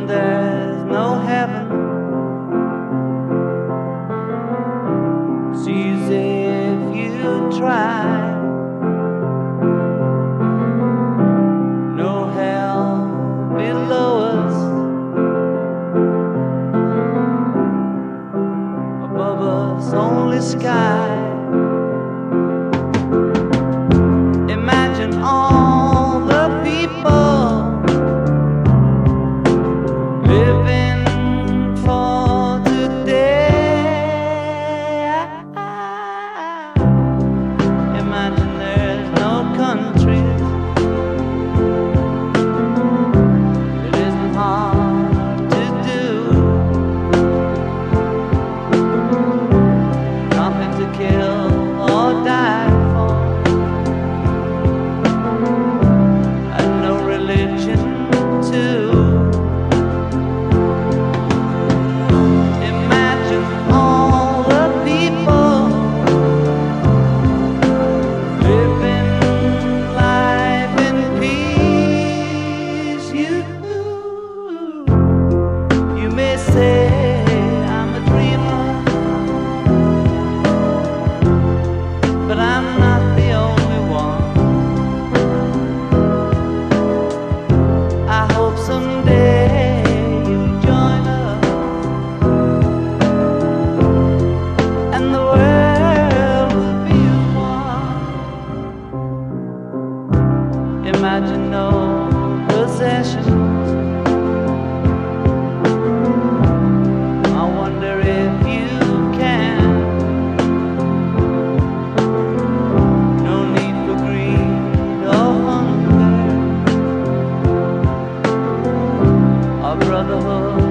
Imagine there's no heaven. It's easy if you try. No hell below us, above us only sky. Imagine all the people living for today. Imagine there's no countries. It isn't hard to do. Nothing to kill or die for, and no religion too. Imagine all the people living life in peace. You may say I'm a dreamer, but I'm not the only one. I hope someday you'll join us, and the world will be one. Imagine no possessions. I wonder if you can. No need for greed or hunger, or brotherhood